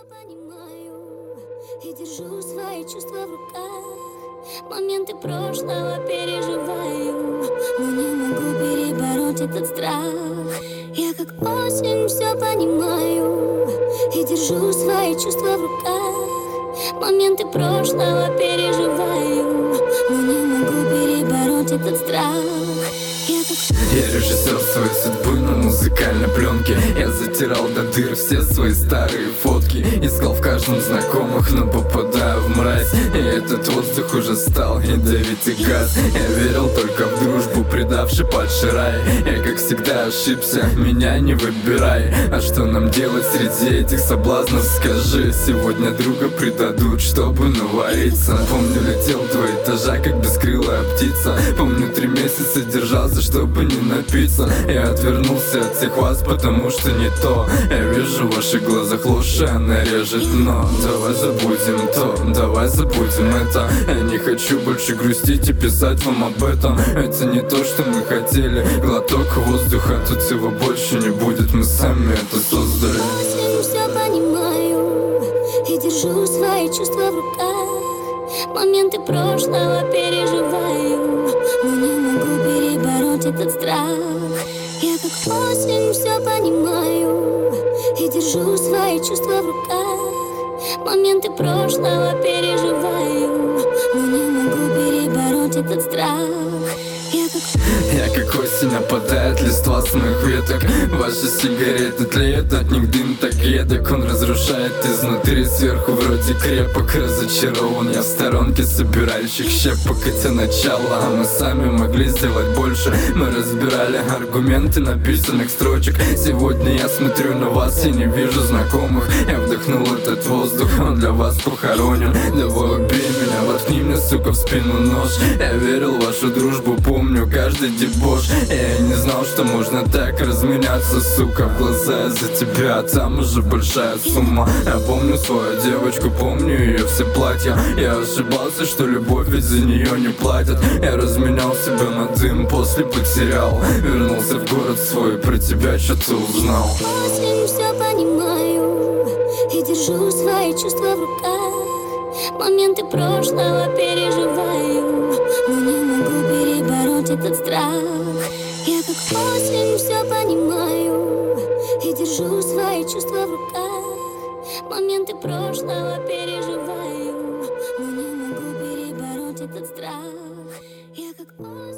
понимаю и держу свои чувства в руках. Моменты прошлого переживаю, но не могу перебороть этот страх. Я как осень все понимаю и держу свои чувства в руках. Моменты прошлого переживаю, но не могу перебороть этот страх. Я режиссер своей судьбы на музыкальной пленке. Я затирал до дыр все свои старые фотки. Искал в каждом знакомых, но попадаю в мразь. И этот воздух уже стал ядовитый газ. Я верил только в дружбу, предавший падший рай. Я как всегда ошибся, меня не выбирай. А что нам делать среди этих соблазнов, скажи? Сегодня друга предадут, чтобы навариться. Помню, летел в 2 этажа, как бескрылая птица. Помню, 3 месяца держался, чтобы не напиться. Я отвернулся от всех вас, потому что не то. Я вижу в ваших глазах ложь, и она режет, но давай забудем то, давай забудем это. Я не хочу больше грустить и писать вам об этом. Это не то, что мы хотели. Глоток воздуха, тут его больше не будет. Мы сами это создали. Я все понимаю и держу свои чувства в руках. Моменты прошлого переживаю, но не могу перебороть этот страх. Я как осень все понимаю и держу свои чувства в руках. Моменты прошлого переживаю, но не могу перебороть этот страх. Я как осень, нападает листва с моих веток. Ваши сигареты тлеют, от них дым так едок. Он разрушает изнутри, сверху вроде крепок. Разочарован я в сторонке собирающих щепок. Хотя начало, а мы сами могли сделать больше. Мы разбирали аргументы написанных строчек. Сегодня я смотрю на вас и не вижу знакомых. Я вдохнул этот воздух, он для вас похоронен. Давай убей меня, воткни мне, сука, в спину нож. Я верил в вашу дружбу, помню каждый дебош. Я не знал, что можно так разменяться, сука. В глаза я за тебя, а там уже большая сумма. Я помню свою девочку, помню ее все платья. Я ошибался, что любовь ведь за нее не платят. Я разменял себя на дым, после потерял. Вернулся в город свой, про тебя что-то узнал. Осень все понимаю и держу свои чувства в руках. Моменты прошлого переживаю, но не могу перебороть этот страх. Я как осень все понимаю и держу свои чувства в руках. Моменты прошлого переживаю, но не могу перебороть этот страх. Я как осень.